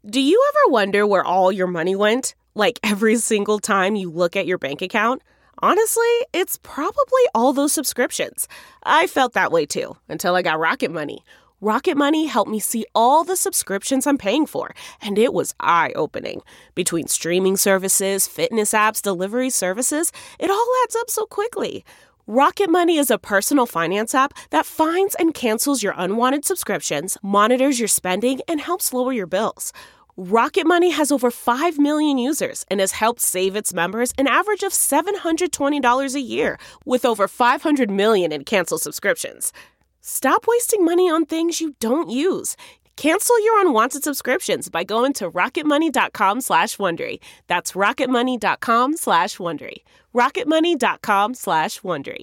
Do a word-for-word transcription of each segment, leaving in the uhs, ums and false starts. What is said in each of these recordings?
Do you ever wonder where all your money went? Like every single time you look at your bank account? Honestly, it's probably all those subscriptions. I felt that way too, until I got Rocket Money. Rocket Money helped me see all the subscriptions I'm paying for, and it was eye-opening. Between streaming services, fitness apps, delivery services, it all adds up so quickly. Rocket Money is a personal finance app that finds and cancels your unwanted subscriptions, monitors your spending, and helps lower your bills. Rocket Money has over five million users and has helped save its members an average of seven hundred twenty dollars a year, with over five hundred million in canceled subscriptions. Stop wasting money on things you don't use. Cancel your unwanted subscriptions by going to rocketmoney.com slash Wondery. That's rocketmoney.com slash Wondery. rocketmoney.com slash Wondery.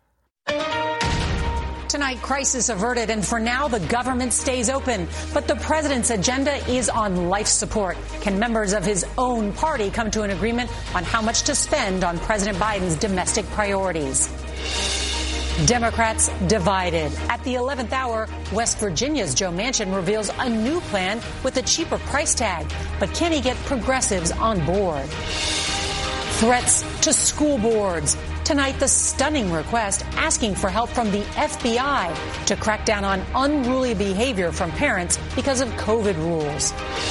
Tonight, crisis averted, and for now, the government stays open. But the president's agenda is on life support. Can members of his own party come to an agreement on how much to spend on President Biden's domestic priorities? Democrats divided. At the eleventh hour, West Virginia's Joe Manchin reveals a new plan with a cheaper price tag. But can he get progressives on board? Threats to school boards. Tonight, the stunning request asking for help from the F B I to crack down on unruly behavior from parents because of COVID rules.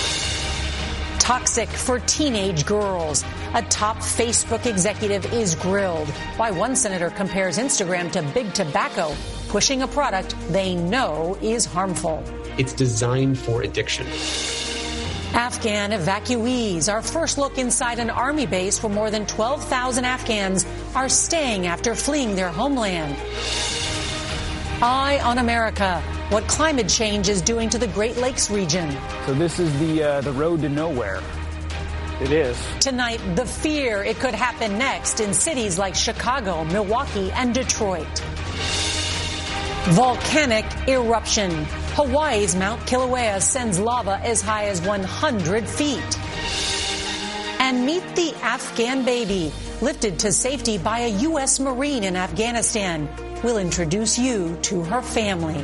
Toxic for teenage girls. A top Facebook executive is grilled. Why one senator compares Instagram to big tobacco, pushing a product they know is harmful. It's designed for addiction. Afghan evacuees. Our first look inside an army base where more than twelve thousand Afghans are staying after fleeing their homeland. Eye on America. What climate change is doing to the Great Lakes region. So this is the uh, the road to nowhere. It is. Tonight, the fear it could happen next in cities like Chicago, Milwaukee, and Detroit. Volcanic eruption. Hawaii's Mount Kilauea sends lava as high as one hundred feet. And meet the Afghan baby, lifted to safety by a U S Marine in Afghanistan. We'll introduce you to her family.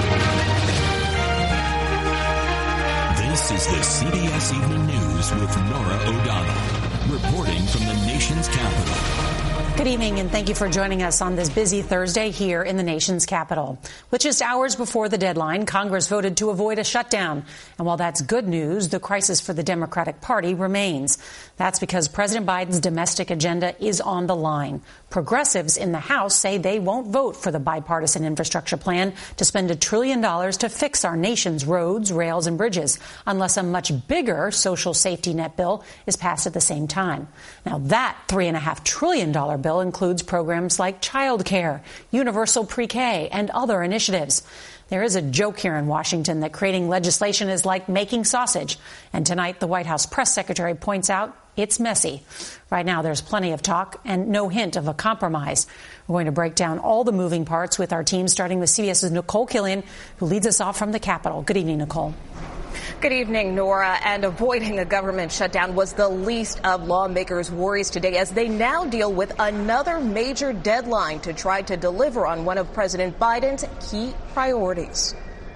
This is the C B S Evening News with Norah O'Donnell, reporting from the nation's capital. Good evening, and thank you for joining us on this busy Thursday here in the nation's capital. With just hours before the deadline, Congress voted to avoid a shutdown. And while that's good news, the crisis for the Democratic Party remains. That's because President Biden's domestic agenda is on the line. Progressives in the House say they won't vote for the bipartisan infrastructure plan to spend a trillion dollars to fix our nation's roads, rails, and bridges, unless a much bigger social safety net bill is passed at the same time. Now, that three and a half trillion dollar bill includes programs like child care, universal pre-K, and other initiatives. There is a joke here in Washington that creating legislation is like making sausage. And tonight, the White House press secretary points out it's messy. Right now, there's plenty of talk and no hint of a compromise. We're going to break down all the moving parts with our team, starting with CBS's Nicole Killian, who leads us off from the Capitol. Good evening, Nicole. Good evening, Nora. And avoiding a government shutdown was the least of lawmakers' worries today, as they now deal with another major deadline to try to deliver on one of President Biden's key priorities.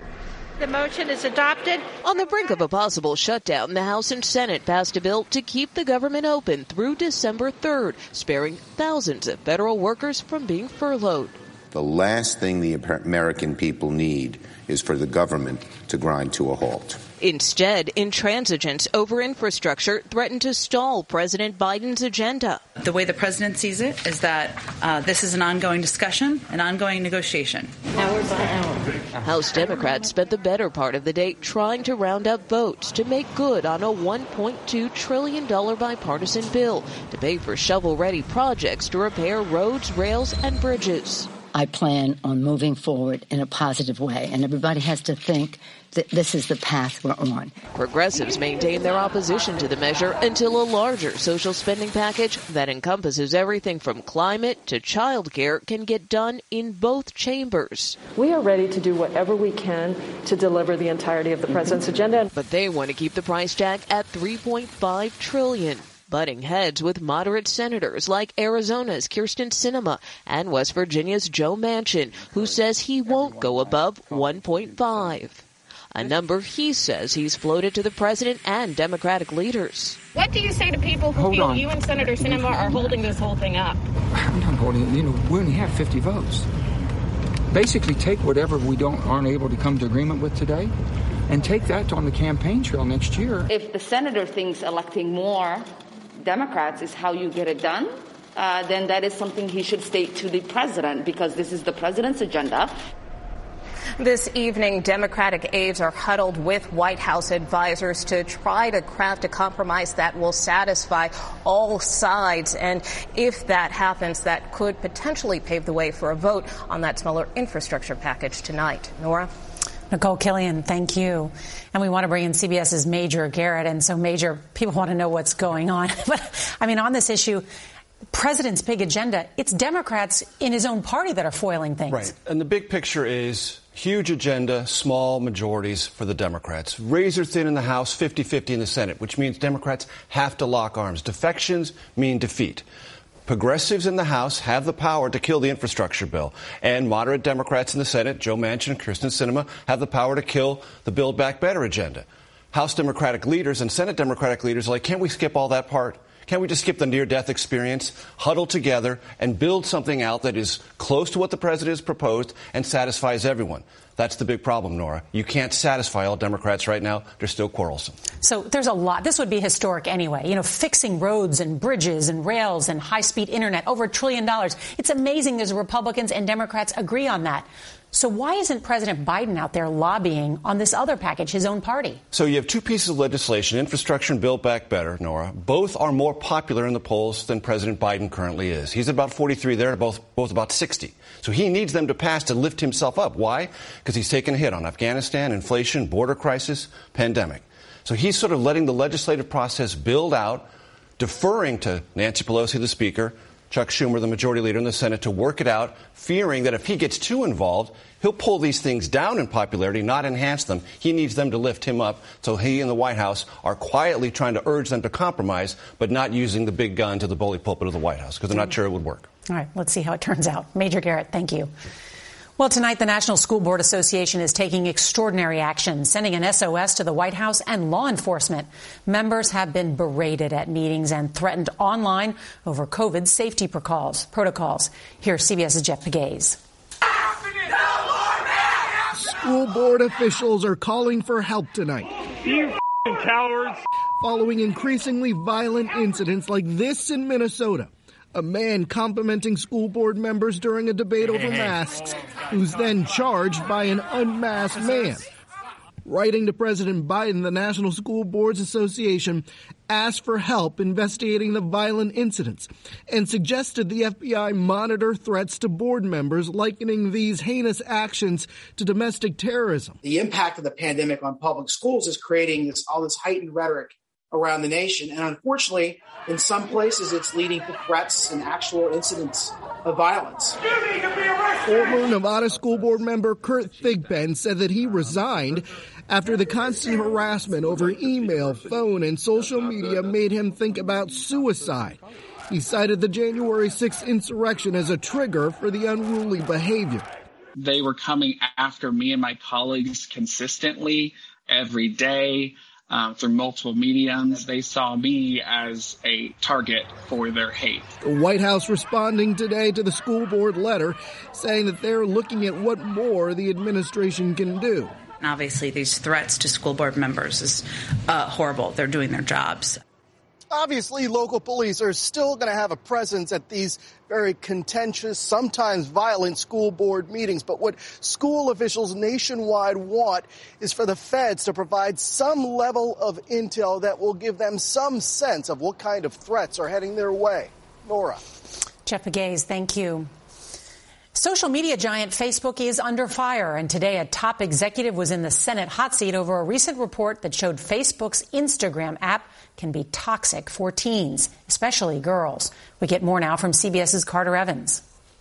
The motion is adopted. On the brink of a possible shutdown, the House and Senate passed a bill to keep the government open through December third, sparing thousands of federal workers from being furloughed. The last thing the American people need is for the government to grind to a halt. Instead, intransigence over infrastructure threatened to stall President Biden's agenda. The way the president sees it is that uh, this is an ongoing discussion, an ongoing negotiation. Hour by hour. House Democrats spent the better part of the day trying to round up votes to make good on a one point two trillion dollars bipartisan bill to pay for shovel-ready projects to repair roads, rails, and bridges. I plan on moving forward in a positive way, and everybody has to think that this is the path we're on. Progressives maintain their opposition to the measure until a larger social spending package that encompasses everything from climate to child care can get done in both chambers. We are ready to do whatever we can to deliver the entirety of the president's agenda. But they want to keep the price tag at three point five trillion dollars. Butting heads with moderate senators like Arizona's Kyrsten Sinema and West Virginia's Joe Manchin, who says he won't go above one point five. a number he says he's floated to the president and Democratic leaders. What do you say to people who Hold feel on. you and Senator Sinema are holding this whole thing up? I'm not holding it. You know, we only have fifty votes. Basically, take whatever we don't aren't able to come to agreement with today and take that on the campaign trail next year. If the senator thinks electing more Democrats is how you get it done, uh, then that is something he should state to the president, because this is the president's agenda. This evening, Democratic aides are huddled with White House advisors to try to craft a compromise that will satisfy all sides. And if that happens, that could potentially pave the way for a vote on that smaller infrastructure package tonight. Nora? Nicole Killian, thank you. And we want to bring in CBS's Major Garrett. And so, Major, people want to know what's going on. But, I mean, on this issue, president's big agenda, it's Democrats in his own party that are foiling things. Right. And the big picture is huge agenda, small majorities for the Democrats. Razor thin in the House, fifty-fifty in the Senate, which means Democrats have to lock arms. Defections mean defeat. Progressives in the House have the power to kill the infrastructure bill. And moderate Democrats in the Senate, Joe Manchin and Kyrsten Sinema, have the power to kill the Build Back Better agenda. House Democratic leaders and Senate Democratic leaders are like, can't we skip all that part? Can't we just skip the near-death experience, huddle together, and build something out that is close to what the president has proposed and satisfies everyone? That's the big problem, Nora. You can't satisfy all Democrats right now. They're still quarrelsome. So there's a lot. This would be historic anyway. You know, fixing roads and bridges and rails and high-speed internet, over a trillion dollars. It's amazing there's Republicans and Democrats agree on that. So why isn't President Biden out there lobbying on this other package, his own party? So you have two pieces of legislation, infrastructure and Build Back Better, Nora. Both are more popular in the polls than President Biden currently is. He's about forty-three. They're both, both about sixty. So he needs them to pass to lift himself up. Why? Because he's taken a hit on Afghanistan, inflation, border crisis, pandemic. So he's sort of letting the legislative process build out, deferring to Nancy Pelosi, the Speaker, Chuck Schumer, the majority leader in the Senate, to work it out, fearing that if he gets too involved, he'll pull these things down in popularity, not enhance them. He needs them to lift him up. So he and the White House are quietly trying to urge them to compromise, but not using the big gun to the bully pulpit of the White House, because they're not sure it would work. All right, let's see how it turns out. Major Garrett, thank you. Well, tonight, the National School Board Association is taking extraordinary action, sending an S O S to the White House and law enforcement. Members have been berated at meetings and threatened online over COVID safety protocols. Here's CBS's Jeff Pegues. School board officials are calling for help tonight. You f***ing cowards. Following increasingly violent incidents like this in Minnesota. A man complimenting school board members during a debate over masks, who's then charged by an unmasked man. Writing to President Biden, the National School Boards Association asked for help investigating the violent incidents and suggested the F B I monitor threats to board members, likening these heinous actions to domestic terrorism. The impact of the pandemic on public schools is creating this, all this heightened rhetoric around the nation. And unfortunately, in some places, it's leading to threats and actual incidents of violence. Former Nevada school board member Kurt Thigpen said that he resigned after the constant harassment over email, phone, and social media made him think about suicide. He cited the January sixth insurrection as a trigger for the unruly behavior. They were coming after me and my colleagues consistently every day. Um, through multiple mediums, they saw me as a target for their hate. The White House responding today to the school board letter, saying that they're looking at what more the administration can do. Obviously, these threats to school board members is uh, horrible. They're doing their jobs. Obviously, local police are still going to have a presence at these very contentious, sometimes violent school board meetings. But what school officials nationwide want is for the feds to provide some level of intel that will give them some sense of what kind of threats are heading their way. Nora. Jeff Pegues, thank you. Social media giant Facebook is under fire, and today a top executive was in the Senate hot seat over a recent report that showed Facebook's Instagram app can be toxic for teens, especially girls. We get more now from CBS's Carter Evans.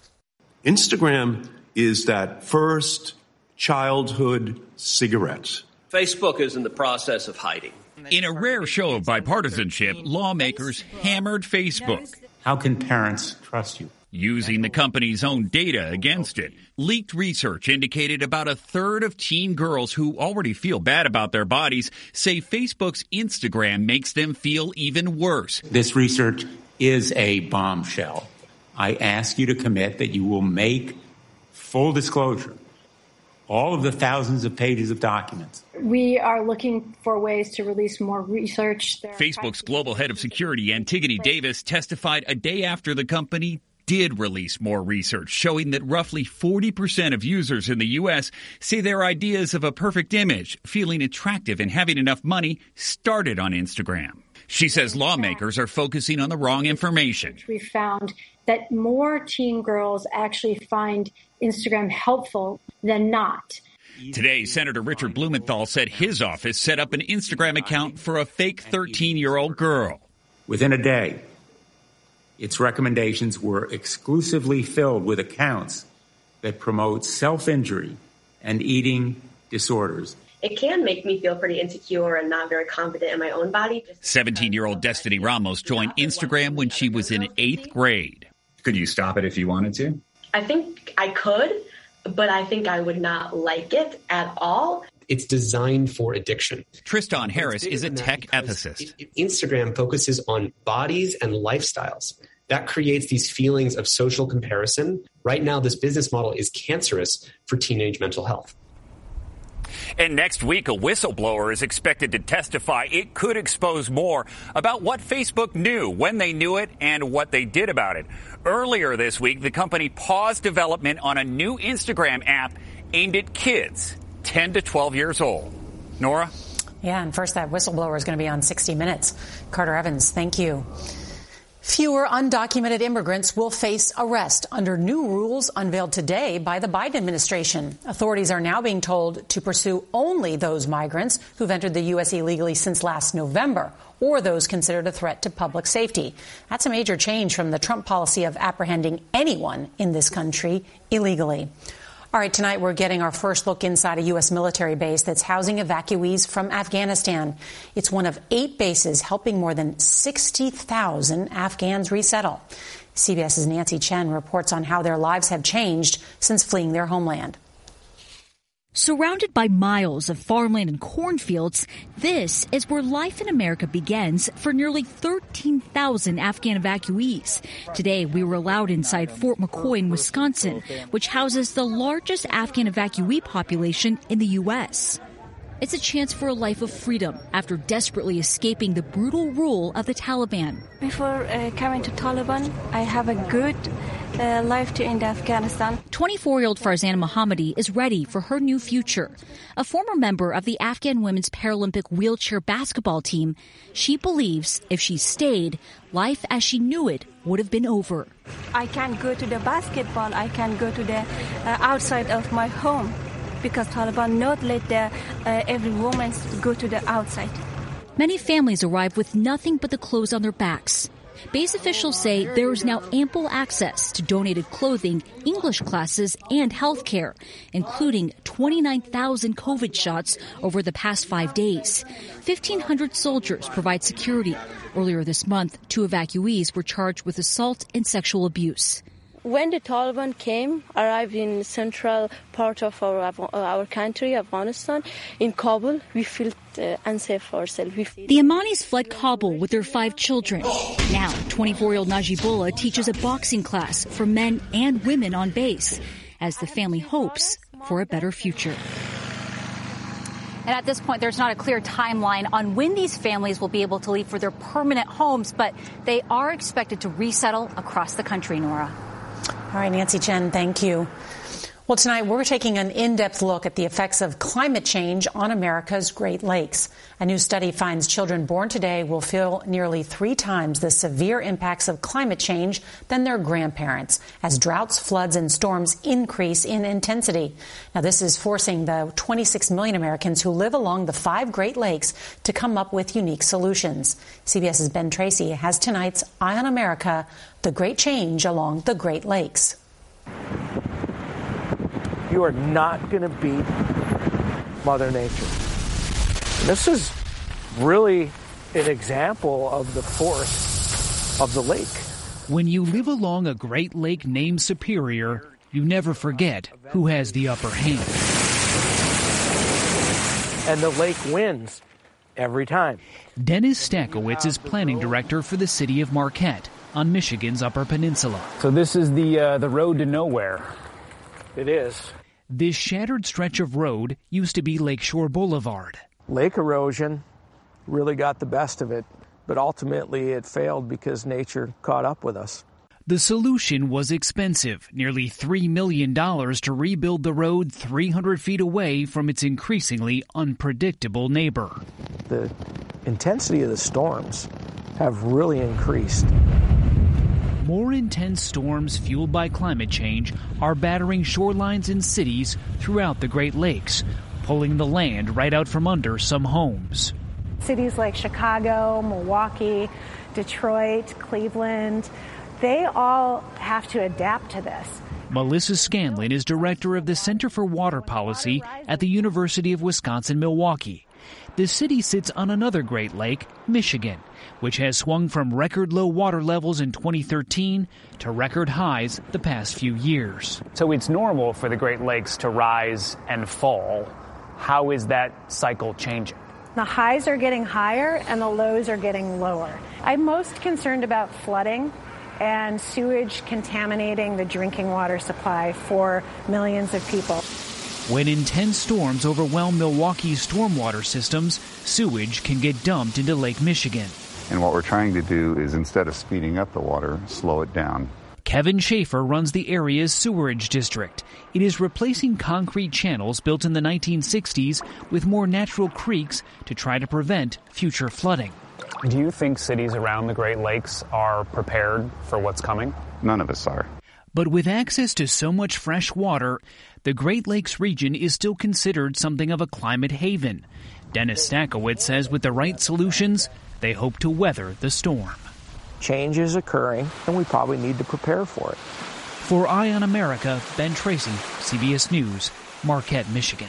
Instagram is that first childhood cigarette. Facebook is in the process of hiding. In a rare show of bipartisanship, lawmakers hammered Facebook. How can parents trust you? using the company's own data against it. Leaked research indicated about a third of teen girls who already feel bad about their bodies say Facebook's Instagram makes them feel even worse. This research is a bombshell. I ask you to commit that you will make full disclosure all of the thousands of pages of documents. We are looking for ways to release more research. Facebook's global head of security, Antigone Davis, testified a day after the company did release more research showing that roughly forty percent of users in the U S say their ideas of a perfect image, feeling attractive, and having enough money started on Instagram. She says lawmakers are focusing on the wrong information. We found that more teen girls actually find Instagram helpful than not. Today, Senator Richard Blumenthal said his office set up an Instagram account for a fake thirteen-year-old girl. Within a day, its recommendations were exclusively filled with accounts that promote self-injury and eating disorders. It can make me feel pretty insecure and not very confident in my own body. seventeen-year-old Destiny Ramos joined Instagram when she was in eighth grade. Could you stop it if you wanted to? I think I could, but I think I would not like it at all. It's designed for addiction. Tristan Harris is a tech ethicist. Instagram focuses on bodies and lifestyles. That creates these feelings of social comparison. Right now, this business model is cancerous for teenage mental health. And next week, a whistleblower is expected to testify. It could expose more about what Facebook knew, when they knew it, and what they did about it. Earlier this week, the company paused development on a new Instagram app aimed at kids ten to twelve years old. Nora? Yeah, and first, that whistleblower is going to be on sixty minutes. Carter Evans, thank you. Fewer undocumented immigrants will face arrest under new rules unveiled today by the Biden administration. Authorities are now being told to pursue only those migrants who've entered the U S illegally since last November, or those considered a threat to public safety. That's a major change from the Trump policy of apprehending anyone in this country illegally. All right, tonight we're getting our first look inside a U S military base that's housing evacuees from Afghanistan. It's one of eight bases helping more than sixty thousand Afghans resettle. CBS's Nancy Chen reports on how their lives have changed since fleeing their homeland. Surrounded by miles of farmland and cornfields, this is where life in America begins for nearly thirteen thousand Afghan evacuees. Today, we were allowed inside Fort McCoy in Wisconsin, which houses the largest Afghan evacuee population in the U S. It's a chance for a life of freedom after desperately escaping the brutal rule of the Taliban. Before uh, coming to Taliban, I have a good uh, life to end Afghanistan. twenty-four-year-old Farzana Mohammadi is ready for her new future. A former member of the Afghan women's Paralympic wheelchair basketball team, she believes if she stayed, life as she knew it would have been over. I can go to the basketball. I can go to the uh, outside of my home, because Taliban not let the, uh, every woman go to the outside. Many families arrive with nothing but the clothes on their backs. Base officials say there is now ample access to donated clothing, English classes, and health care, including twenty-nine thousand COVID shots over the past five days. fifteen hundred soldiers provide security. Earlier this month, two evacuees were charged with assault and sexual abuse. When the Taliban came, arrived in central part of our our country, Afghanistan, in Kabul, we felt uh, unsafe for ourselves. We the Amanis fled Kabul with their five children. Now, twenty-four-year-old Najibullah teaches a boxing class for men and women on base, as the family hopes for a better future. And at this point, there's not a clear timeline on when these families will be able to leave for their permanent homes, but they are expected to resettle across the country, Nora. All right, Nancy Chen, thank you. Well, tonight we're taking an in-depth look at the effects of climate change on America's Great Lakes. A new study finds children born today will feel nearly three times the severe impacts of climate change than their grandparents, as droughts, floods, and storms increase in intensity. Now, this is forcing the twenty-six million Americans who live along the five Great Lakes to come up with unique solutions. CBS's Ben Tracy has tonight's Eye on America, the great change along the Great Lakes. You are not going to beat Mother Nature. This is really an example of the force of the lake. When you live along a Great Lake named Superior, you never forget who has the upper hand. And the lake wins every time. Dennis Stakowitz is planning director for the city of Marquette on Michigan's Upper Peninsula. So this is the uh, the road to nowhere. It is. This shattered stretch of road used to be Lakeshore Boulevard. Lake erosion really got the best of it, but ultimately it failed because nature caught up with us. The solution was expensive, nearly three million dollars to rebuild the road three hundred feet away from its increasingly unpredictable neighbor. The intensity of the storms have really increased. More intense storms fueled by climate change are battering shorelines in cities throughout the Great Lakes, pulling the land right out from under some homes. Cities like Chicago, Milwaukee, Detroit, Cleveland, they all have to adapt to this. Melissa Scanlon is director of the Center for Water Policy at the University of Wisconsin-Milwaukee. The city sits on another Great Lake, Michigan, which has swung from record low water levels in twenty thirteen to record highs the past few years. So it's normal for the Great Lakes to rise and fall. How is that cycle changing? The highs are getting higher and the lows are getting lower. I'm most concerned about flooding and sewage contaminating the drinking water supply for millions of people. When intense storms overwhelm Milwaukee's stormwater systems, sewage can get dumped into Lake Michigan. And what we're trying to do is, instead of speeding up the water, slow it down. Kevin Schaefer runs the area's sewerage district. It is replacing concrete channels built in the nineteen sixties with more natural creeks to try to prevent future flooding. Do you think cities around the Great Lakes are prepared for what's coming? None of us are. But with access to so much fresh water, the Great Lakes region is still considered something of a climate haven. Dennis Stakowitz says with the right solutions, they hope to weather the storm. Change is occurring, and we probably need to prepare for it. For Eye on America, Ben Tracy, C B S News, Marquette, Michigan.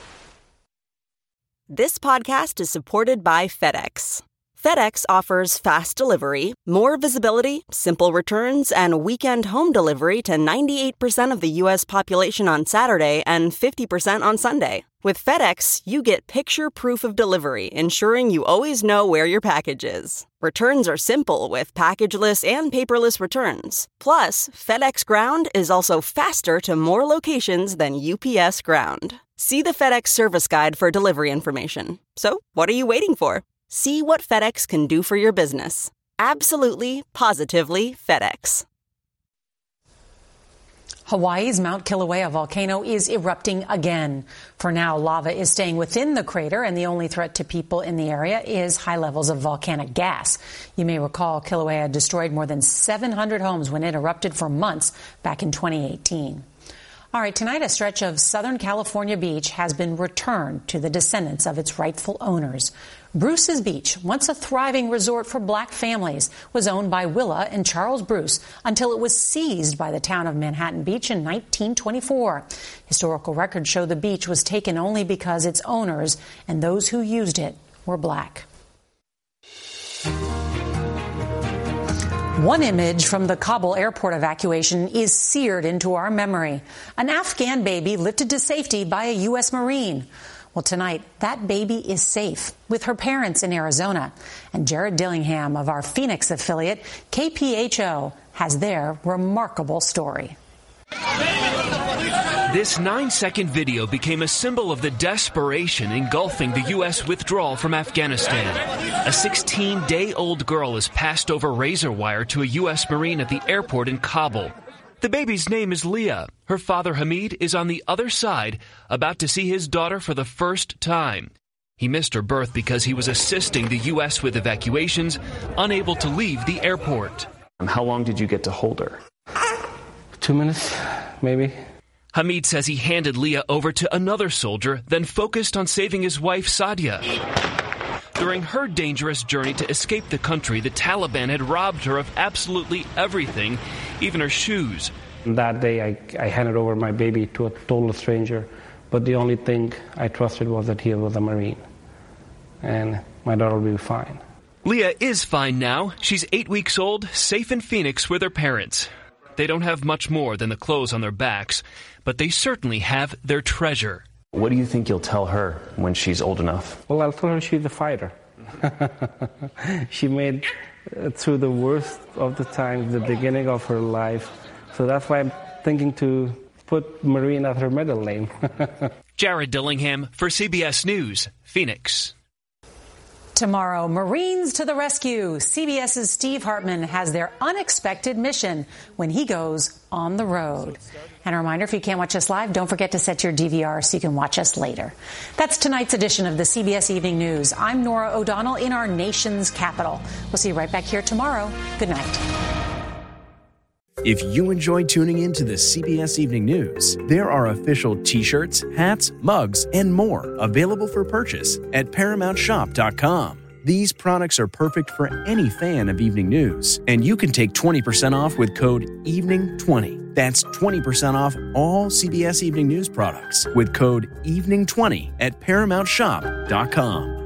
This podcast is supported by FedEx. FedEx offers fast delivery, more visibility, simple returns, and weekend home delivery to ninety-eight percent of the U S population on Saturday and fifty percent on Sunday. With FedEx, you get picture proof of delivery, ensuring you always know where your package is. Returns are simple with packageless and paperless returns. Plus, FedEx Ground is also faster to more locations than U P S Ground. See the FedEx service guide for delivery information. So, what are you waiting for? See what FedEx can do for your business. Absolutely, positively FedEx. Hawaii's Mount Kilauea volcano is erupting again. For now, lava is staying within the crater, and the only threat to people in the area is high levels of volcanic gas. You may recall Kilauea destroyed more than seven hundred homes when it erupted for months back in twenty eighteen. All right, tonight a stretch of Southern California beach has been returned to the descendants of its rightful owners. Bruce's Beach, once a thriving resort for black families, was owned by Willa and Charles Bruce until it was seized by the town of Manhattan Beach in nineteen twenty-four. Historical records show the beach was taken only because its owners and those who used it were black. One image from the Kabul airport evacuation is seared into our memory. An Afghan baby lifted to safety by a U S Marine. Well, tonight, that baby is safe with her parents in Arizona. And Jared Dillingham of our Phoenix affiliate, K P H O, has their remarkable story. This nine-second video became a symbol of the desperation engulfing the U S withdrawal from Afghanistan. A sixteen-day-old girl is passed over razor wire to a U S Marine at the airport in Kabul. The baby's name is Leah. Her father, Hamid, is on the other side, about to see his daughter for the first time. He missed her birth because he was assisting the U S with evacuations, unable to leave the airport. How long did you get to hold her? Two minutes, maybe. Hamid says he handed Leah over to another soldier, then focused on saving his wife, Sadia. During her dangerous journey to escape the country, the Taliban had robbed her of absolutely everything, even her shoes. That day, I, I handed over my baby to a total stranger, but the only thing I trusted was that he was a Marine, and my daughter will be fine. Leah is fine now. She's eight weeks old, safe in Phoenix with her parents. They don't have much more than the clothes on their backs, but they certainly have their treasure. What do you think you'll tell her when she's old enough? Well, I'll tell her she's a fighter. She made uh, through the worst of the times, the beginning of her life. So that's why I'm thinking to put Marine as her middle name. Jared Dillingham for C B S News, Phoenix. Tomorrow, Marines to the rescue. CBS's Steve Hartman has their unexpected mission when he goes on the road. And a reminder, if you can't watch us live, don't forget to set your D V R so you can watch us later. That's tonight's edition of the C B S Evening News. I'm Norah O'Donnell in our nation's capital. We'll see you right back here tomorrow. Good night. If you enjoy tuning in to the C B S Evening News, there are official t-shirts, hats, mugs, and more available for purchase at paramount shop dot com. These products are perfect for any fan of evening news, and you can take twenty percent off with code evening twenty. That's twenty percent off all C B S Evening News products with code evening twenty at paramount shop dot com.